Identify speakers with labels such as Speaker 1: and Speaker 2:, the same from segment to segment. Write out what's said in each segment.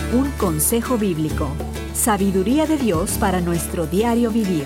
Speaker 1: Un consejo bíblico. Sabiduría de Dios para nuestro diario vivir.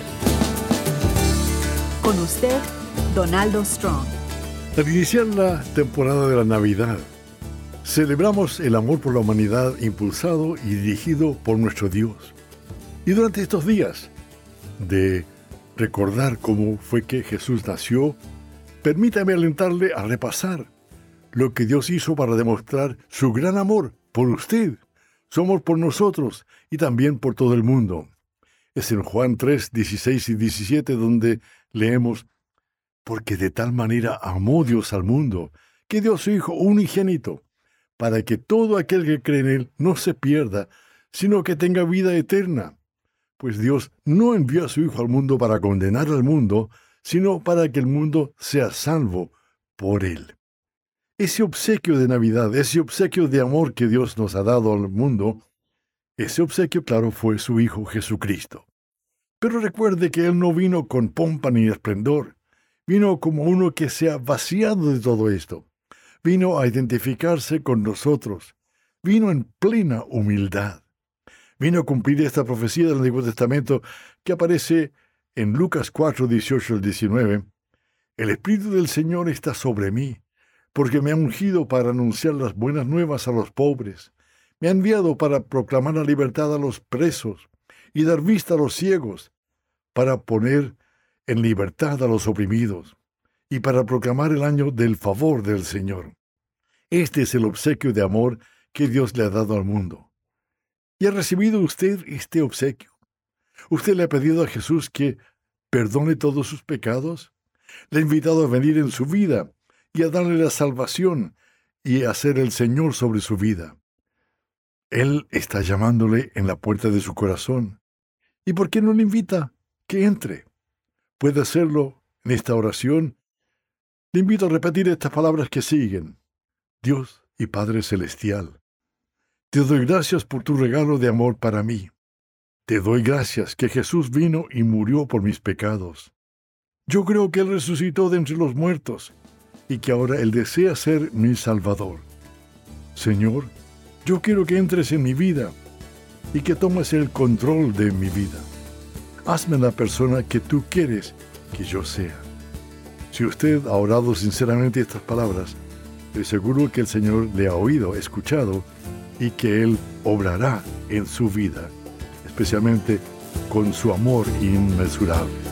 Speaker 1: Con usted, Donaldo Strong.
Speaker 2: Al iniciar la temporada de la Navidad, celebramos el amor por la humanidad impulsado y dirigido por nuestro Dios. Y durante estos días de recordar cómo fue que Jesús nació, permítame alentarle a repasar lo que Dios hizo para demostrar su gran amor por usted, su amor por nosotros y también por todo el mundo. Es en Juan 3, 16 y 17 donde leemos: porque de tal manera amó Dios al mundo, que dio a su Hijo unigénito, para que todo aquel que cree en Él no se pierda, sino que tenga vida eterna. Pues Dios no envió a su Hijo al mundo para condenar al mundo, sino para que el mundo sea salvo por Él. Ese obsequio de Navidad, ese obsequio de amor que Dios nos ha dado al mundo, ese obsequio, claro, fue su Hijo Jesucristo. Pero recuerde que Él no vino con pompa ni esplendor. Vino como uno que se ha vaciado de todo esto. Vino a identificarse con nosotros. Vino en plena humildad. Vino a cumplir esta profecía del Antiguo Testamento que aparece en Lucas 4, 18 al 19. El Espíritu del Señor está sobre mí, porque me ha ungido para anunciar las buenas nuevas a los pobres. Me ha enviado para proclamar la libertad a los presos y dar vista a los ciegos, para poner en libertad a los oprimidos y para proclamar el año del favor del Señor. Este es el obsequio de amor que Dios le ha dado al mundo. ¿Y ha recibido usted este obsequio? ¿Usted le ha pedido a Jesús que perdone todos sus pecados? Le ha invitado a venir en su vida y a darle la salvación y a ser el Señor sobre su vida. Él está llamándole en la puerta de su corazón. ¿Y por qué no le invita que entre? Puede hacerlo en esta oración. Le invito a repetir estas palabras que siguen. Dios y Padre Celestial, te doy gracias por tu regalo de amor para mí. Te doy gracias que Jesús vino y murió por mis pecados. Yo creo que Él resucitó de entre los muertos y que ahora Él desea ser mi Salvador. Señor, yo quiero que entres en mi vida y que tomes el control de mi vida. Hazme la persona que tú quieres que yo sea. Si usted ha orado sinceramente estas palabras, estoy seguro que el Señor le ha oído, escuchado, y que Él obrará en su vida, especialmente con su amor inmensurable.